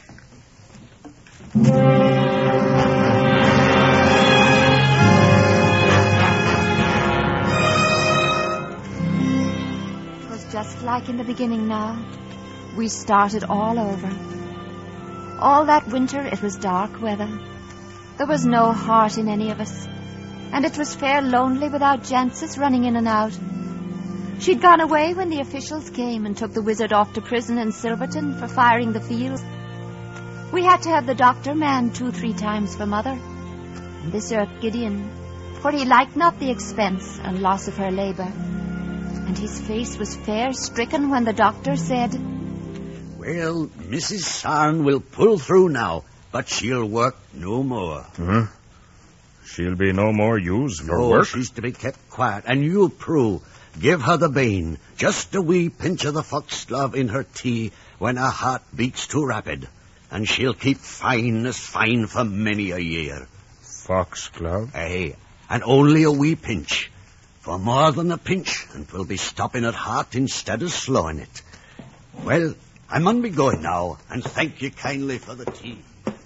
Just like in the beginning now. We started all over. All that winter it was dark weather. There was no heart in any of us. And it was fair lonely without Jancis running in and out. She'd gone away when the officials came and took the wizard off to prison in Silverton for firing the fields. We had to have the doctor manned two, three times for Mother. And this irked Gideon, for he liked not the expense and loss of her labour. And his face was fair stricken when the doctor said, Well, Missus Sarn will pull through now, but she'll work no more. Huh? She'll be no more used for no, work? She's to be kept quiet. And you, Prue, give her the bane. Just a wee pinch of the foxglove in her tea when her heart beats too rapid. And she'll keep fine as fine for many a year. Foxglove? Aye, and only a wee pinch. For more than a pinch, and 'twill be stopping at heart instead of slowing it. Well, I mun be going now, and thank you kindly for the tea.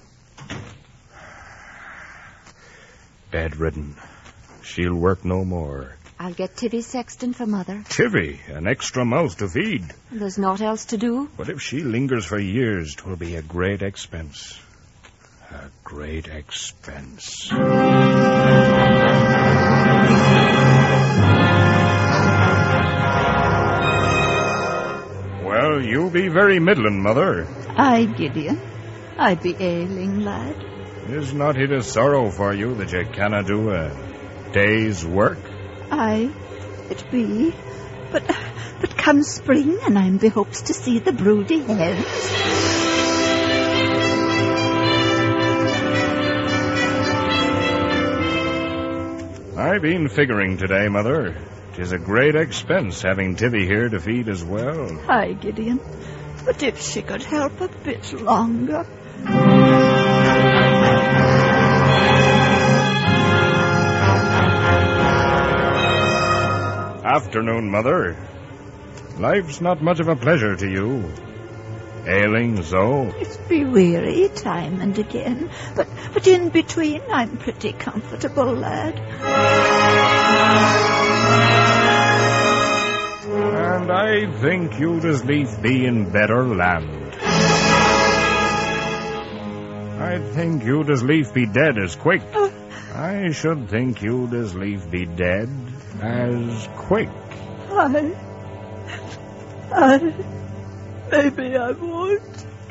Bedridden. She'll work no more. I'll get Tivy Sexton for Mother. Tivy, an extra mouth to feed. There's naught else to do. But if she lingers for years, 'twill be a great expense. A great expense. Well, you be very middlin', Mother. Aye, Gideon. I be ailing, lad. Is not it a sorrow for you that you cannot do a day's work? Aye, it be. But but come spring, and I'm be hopes to see the broody hens. I been figuring today, Mother. 'Tis a great expense having Tivy here to feed as well. Aye, Gideon. But if she could help a bit longer. Afternoon, Mother. Life's not much of a pleasure to you. Ailing so? It's be weary time and again, but but in between I'm pretty comfortable, lad. And I think you'd as lief be in better land. I think you'd as lief be dead as quick. I should think you'd as lief be dead as quick. I... I... Maybe I won't.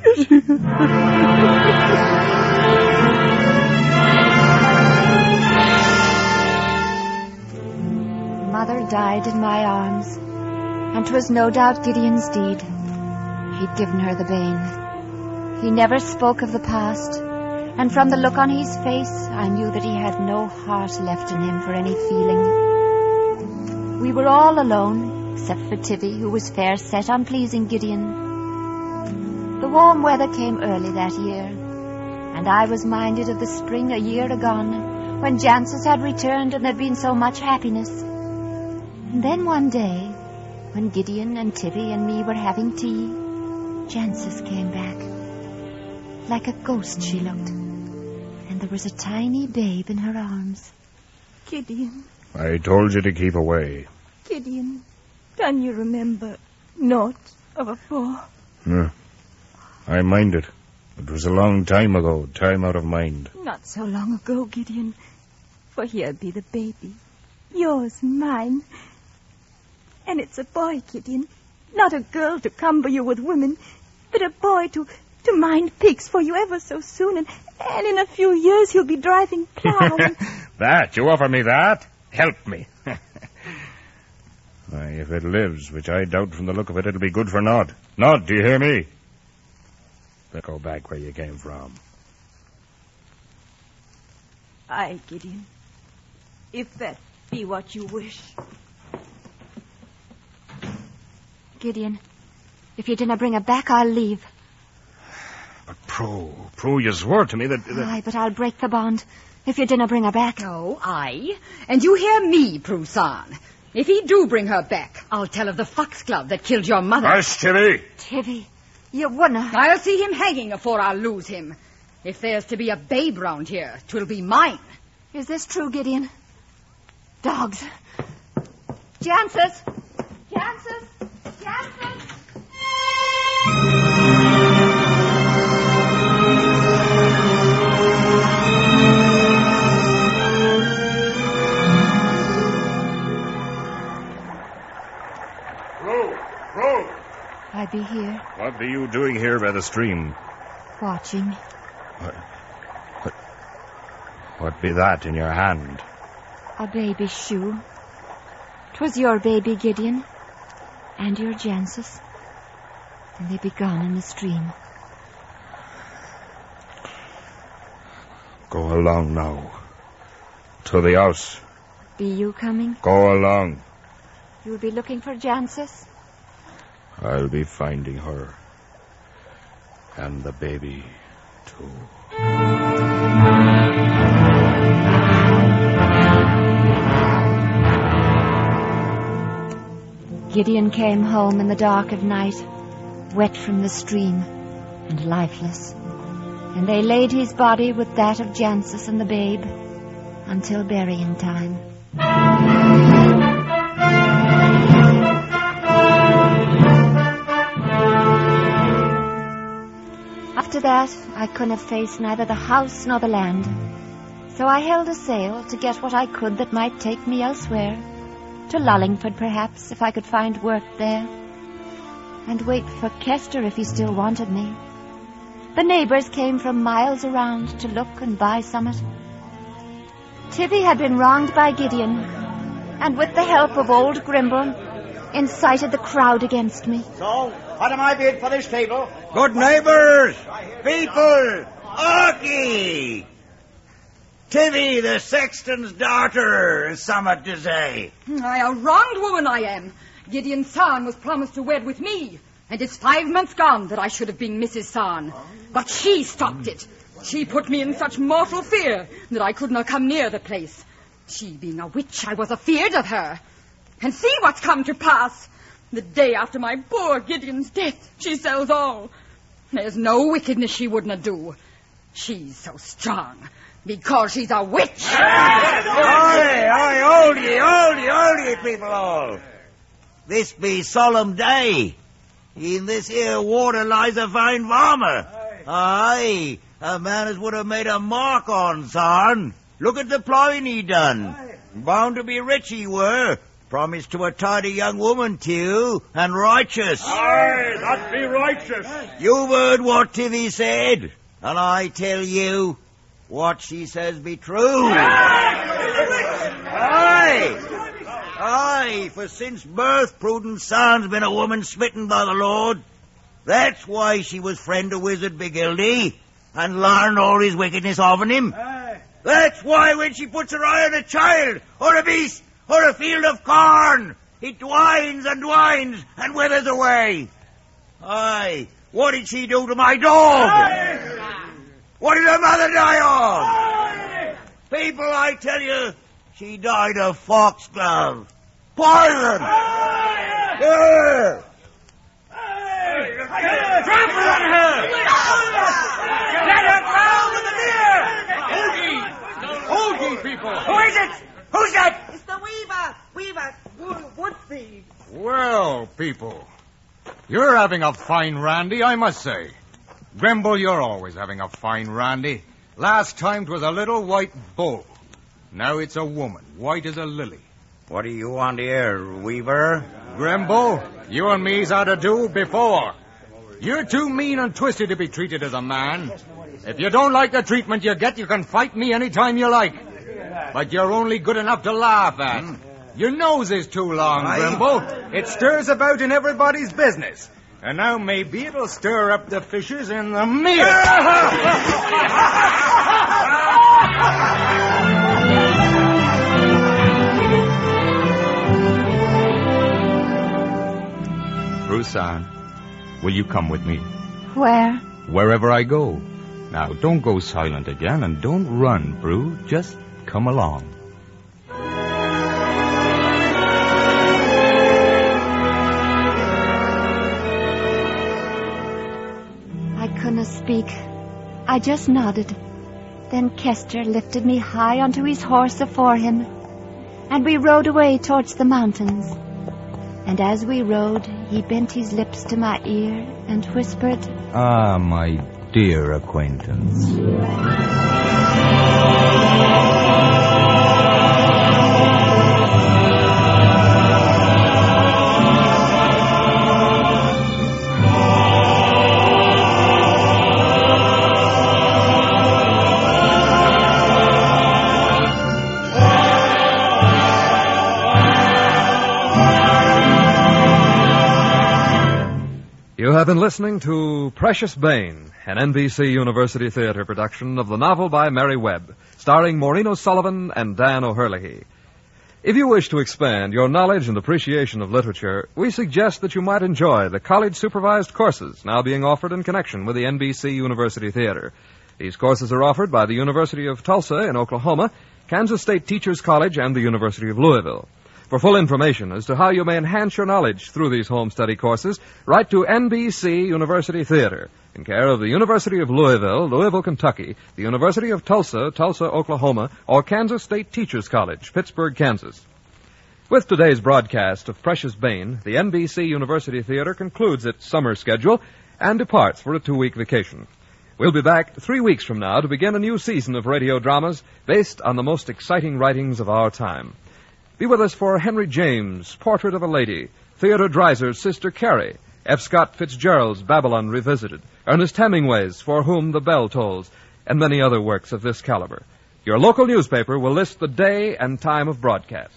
Mother died in my arms, and 'twas no doubt Gideon's deed. He'd given her the bane. He never spoke of the past, and from the look on his face, I knew that he had no heart left in him for any feeling. We were all alone, except for Tivy, who was fair set on pleasing Gideon. The warm weather came early that year, and I was minded of the spring a year agone, when Jancis had returned and there'd been so much happiness. And then one day, when Gideon and Tivy and me were having tea, Jancis came back. Like a ghost she looked. and there was a tiny babe in her arms. Gideon, I told you to keep away. Gideon, can you remember naught of afore? Hmm. I mind it. It was a long time ago, time out of mind. Not so long ago, Gideon. For here be the baby. Yours and mine. And it's a boy, Gideon. Not a girl to cumber you with women, but a boy to, to mind pigs for you ever so soon. And, and in a few years he'll be driving plow. That? You offer me that? Help me. Why, if it lives, which I doubt from the look of it, it'll be good for naught. Naught, do you hear me? Let's go back where you came from. Aye, Gideon. If that be what you wish. Gideon, if you dinna bring her back, I'll leave. But Prue, Prue, you swore to me that... that... Aye, but I'll break the bond if you dinna bring her back. Oh, aye. And you hear me, Prue-san. If he do bring her back, I'll tell of the foxglove that killed your mother. Hush, Tivy. Tivy, you wunna. I'll see him hanging afore I'll lose him. If there's to be a babe round here, 'twill be mine. Is this true, Gideon? Dogs. Jancis! Jancis! Jancis! Prue! Prue! I be here, What be you doing here by the stream? watching. What, what, what be that in your hand? A baby shoe. 'Twas your baby, Gideon. And your Jancis. And they be gone in the stream. Go along now. To the house. Be you coming? Go along. You'll be looking for Jancis? I'll be finding her. And the baby, too. Gideon came home in the dark of night, wet from the stream and lifeless. And they laid his body with that of Jancis and the babe until burying time. After that, I couldn't face neither the house nor the land. So I held a sail to get what I could that might take me elsewhere. To Lullingford, perhaps, if I could find work there. And wait for Kester if he still wanted me. The neighbours came from miles around to look and buy summat. Tivy had been wronged by Gideon, and with the help of old Grimble, incited the crowd against me. So, what am I bid for this table? Good neighbours, people, Archie! Tivy, the sexton's daughter, is summat to say. I a wronged woman I am. Gideon San was promised to wed with me, and it's five months gone that I should have been Missus San. But she stopped it. She put me in such mortal fear that I could not come near the place. She being a witch, I was afeard of her. And see what's come to pass. The day after my poor Gideon's death, she sells all. There's no wickedness she wouldn't do. She's so strong. Because she's a witch. Oi, oi, hold ye, hold ye, hold ye, people all. This be solemn day. In this here water lies a fine farmer. Aye, a man as would have made a mark on, son. Look at the ploughing he done. Bound to be rich he were. Promised to a tidy young woman, too, and righteous. Aye, that be righteous. You've heard what Tivy said, and I tell you, what she says be true. Aye! Aye, for since birth, Prudence San's been a woman smitten by the Lord. That's why she was friend of Wizard Bigildy, and learned all his wickedness of him. That's why when she puts her eye on a child, or a beast, or a field of corn, it dwines and dwines and withers away. Aye, what did she do to my dog? Aye. What did her mother die of? Aye. People, I tell you, she died of foxglove. Poison! Aye. Yeah. Trample on her! Let her drown with the deer! Hold ye, people! Who is it? Who's that? It's the Weaver! Weaver! Wood thief! Well, people, you're having a fine randy, I must say. Grimble, you're always having a fine randy. Last time 'twas a little white bull. Now it's a woman, white as a lily. What do you want here, Weaver? Grimble, you and me's had a do before. You're too mean and twisted to be treated as a man. If you don't like the treatment you get, you can fight me any time you like. But you're only good enough to laugh at. Hmm. Your nose is too long, Aye. Grimble. It stirs about in everybody's business. And now maybe it'll stir up the fishes in the mere. Rusan, will you come with me? Where? Wherever I go. Now, don't go silent again, and don't run, Brew. Just come along. I couldn't speak. I just nodded. Then Kester lifted me high onto his horse afore him, and we rode away towards the mountains. And as we rode, he bent his lips to my ear and whispered, Ah, my dear acquaintance. You have been listening to Precious Bane, an N B C University Theater production of the novel by Mary Webb, starring Maureen O'Sullivan and Dan O'Herlihy. If you wish to expand your knowledge and appreciation of literature, we suggest that you might enjoy the college-supervised courses now being offered in connection with the N B C University Theater. These courses are offered by the University of Tulsa in Oklahoma, Kansas State Teachers College, and the University of Louisville. For full information as to how you may enhance your knowledge through these home study courses, write to N B C University Theater, in care of the University of Louisville, Louisville, Kentucky, the University of Tulsa, Tulsa, Oklahoma, or Kansas State Teachers College, Pittsburgh, Kansas. With today's broadcast of Precious Bane, the N B C University Theater concludes its summer schedule and departs for a two-week vacation. We'll be back three weeks from now to begin a new season of radio dramas based on the most exciting writings of our time. Be with us for Henry James' Portrait of a Lady, Theodore Dreiser's Sister Carrie, F. Scott Fitzgerald's Babylon Revisited, Ernest Hemingway's For Whom the Bell Tolls, and many other works of this caliber. Your local newspaper will list the day and time of broadcast.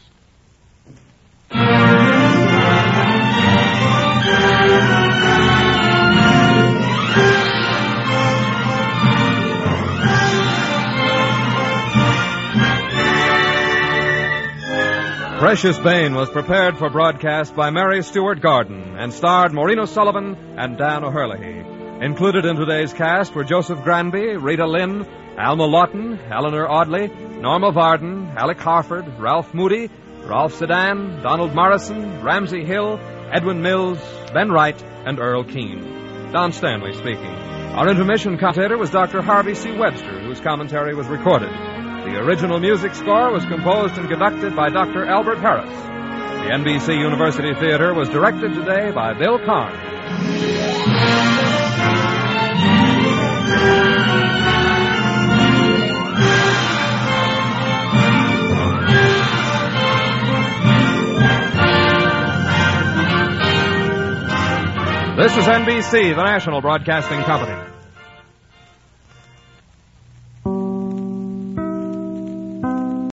Precious Bane was prepared for broadcast by Mary Stewart Garden and starred Maureen O'Sullivan and Dan O'Herlihy. Included in today's cast were Joseph Granby, Rita Lynn, Alma Lawton, Eleanor Audley, Norma Varden, Alec Harford, Ralph Moody, Ralph Sedan, Donald Morrison, Ramsey Hill, Edwin Mills, Ben Wright, and Earl Keane. Don Stanley speaking. Our intermission commentator was Doctor Harvey C. Webster, whose commentary was recorded. The original music score was composed and conducted by Doctor Albert Harris. The N B C University Theater was directed today by Bill Kahn. This is N B C, the national broadcasting company.